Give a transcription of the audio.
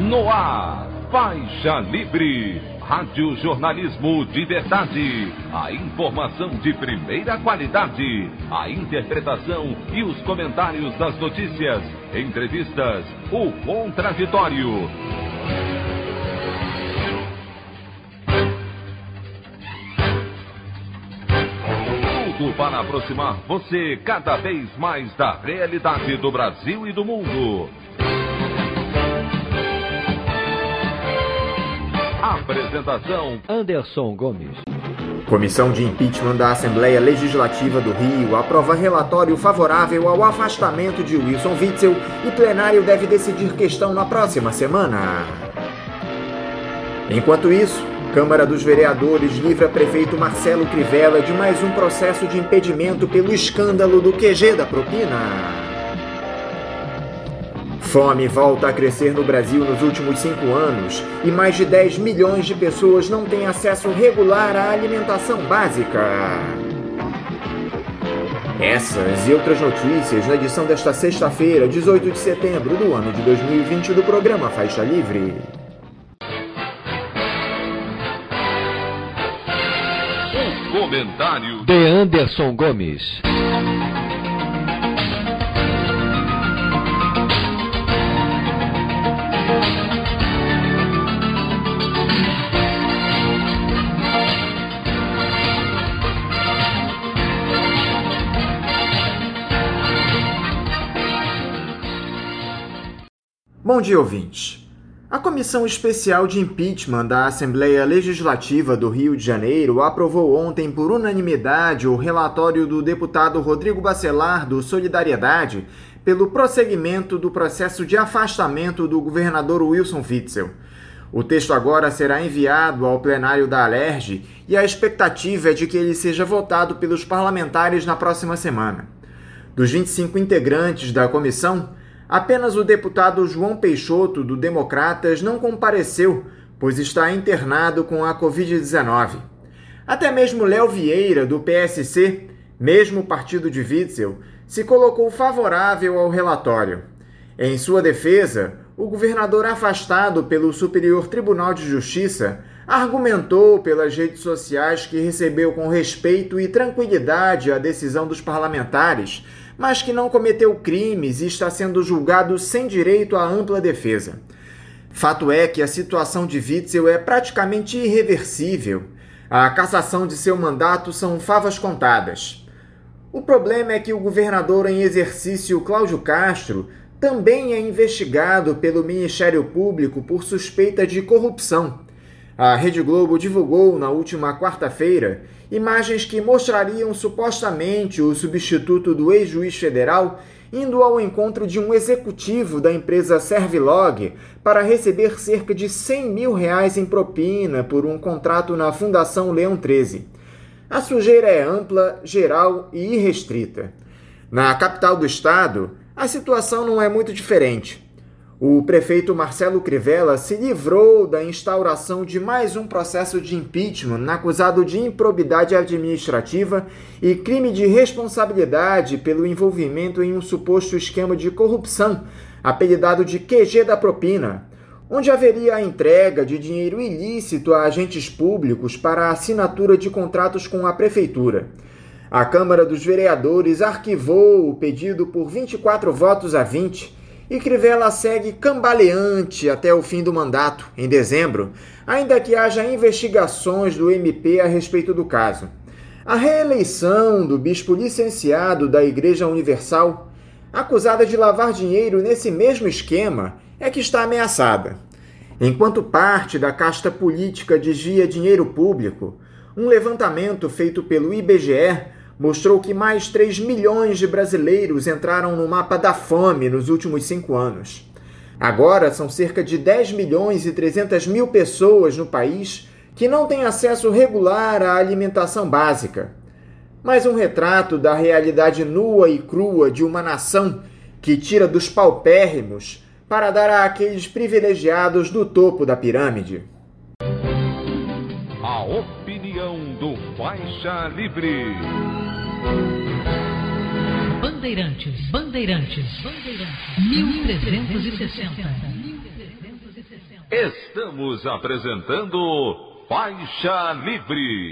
No ar, Faixa Livre, rádio jornalismo de verdade, a informação de primeira qualidade, a interpretação e os comentários das notícias, entrevistas, o contraditório. Tudo para aproximar você cada vez mais da realidade do Brasil e do mundo. Apresentação: Anderson Gomes. Comissão de impeachment da Assembleia Legislativa do Rio aprova relatório favorável ao afastamento de Wilson Witzel e plenário deve decidir questão na próxima semana. Enquanto isso, Câmara dos Vereadores livra prefeito Marcelo Crivella de mais um processo de impedimento pelo escândalo do QG da propina. Fome volta a crescer no Brasil nos últimos 5 anos e mais de 10 milhões de pessoas não têm acesso regular à alimentação básica. Essas e outras notícias na edição desta sexta-feira, 18 de setembro do ano de 2020 do programa Faixa Livre. O comentário de Anderson Gomes. Bom dia, ouvintes. A Comissão Especial de Impeachment da Assembleia Legislativa do Rio de Janeiro aprovou ontem por unanimidade o relatório do deputado Rodrigo Bacelar, do Solidariedade, pelo prosseguimento do processo de afastamento do governador Wilson Witzel. O texto agora será enviado ao plenário da Alerj e a expectativa é de que ele seja votado pelos parlamentares na próxima semana. Dos 25 integrantes da comissão, apenas o deputado João Peixoto, do Democratas, não compareceu, pois está internado com a Covid-19. Até mesmo Léo Vieira, do PSC, mesmo partido de Witzel, se colocou favorável ao relatório. Em sua defesa, o governador afastado pelo Superior Tribunal de Justiça argumentou pelas redes sociais que recebeu com respeito e tranquilidade a decisão dos parlamentares, mas que não cometeu crimes e está sendo julgado sem direito à ampla defesa. Fato é que a situação de Witzel é praticamente irreversível. A cassação de seu mandato são favas contadas. O problema é que o governador em exercício, Cláudio Castro, também é investigado pelo Ministério Público por suspeita de corrupção. A Rede Globo divulgou na última quarta-feira imagens que mostrariam supostamente o substituto do ex-juiz federal indo ao encontro de um executivo da empresa Servilog para receber cerca de R$100 mil em propina por um contrato na Fundação Leão 13. A sujeira é ampla, geral e irrestrita. Na capital do estado, a situação não é muito diferente. O prefeito Marcelo Crivella se livrou da instauração de mais um processo de impeachment acusado de improbidade administrativa e crime de responsabilidade pelo envolvimento em um suposto esquema de corrupção, apelidado de QG da propina, onde haveria a entrega de dinheiro ilícito a agentes públicos para a assinatura de contratos com a prefeitura. A Câmara dos Vereadores arquivou o pedido por 24 votos a 20, e Crivella segue cambaleante até o fim do mandato, em dezembro, ainda que haja investigações do MP a respeito do caso. A reeleição do bispo licenciado da Igreja Universal, acusada de lavar dinheiro nesse mesmo esquema, é que está ameaçada. Enquanto parte da casta política desvia dinheiro público, um levantamento feito pelo IBGE mostrou que mais 3 milhões de brasileiros entraram no mapa da fome nos últimos 5 anos. Agora são cerca de 10 milhões e 300 mil pessoas no país que não têm acesso regular à alimentação básica. Mais um retrato da realidade nua e crua de uma nação que tira dos paupérrimos para dar àqueles privilegiados do topo da pirâmide. A opinião do Faixa Livre. Bandeirantes, 1360. Estamos apresentando Faixa Livre.